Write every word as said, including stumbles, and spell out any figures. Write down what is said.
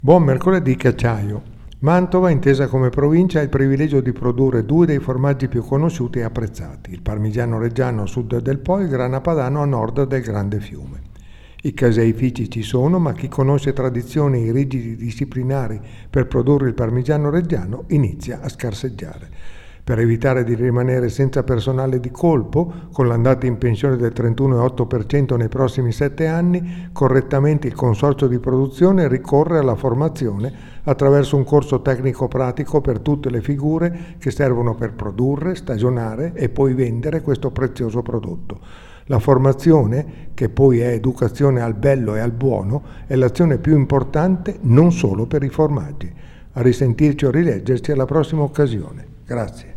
Buon mercoledì Cacciaio. Mantova, intesa come provincia, ha il privilegio di produrre due dei formaggi più conosciuti e apprezzati, il Parmigiano Reggiano a sud del Po e il Grana Padano a nord del Grande Fiume. I caseifici ci sono, ma chi conosce tradizioni e i rigidi disciplinari per produrre il Parmigiano Reggiano inizia a scarseggiare. Per evitare di rimanere senza personale di colpo, con l'andata in pensione del trentuno virgola otto per cento nei prossimi sette anni, correttamente il consorzio di produzione ricorre alla formazione attraverso un corso tecnico-pratico per tutte le figure che servono per produrre, stagionare e poi vendere questo prezioso prodotto. La formazione, che poi è educazione al bello e al buono, è l'azione più importante non solo per i formaggi. A risentirci o rileggerci alla prossima occasione. Grazie.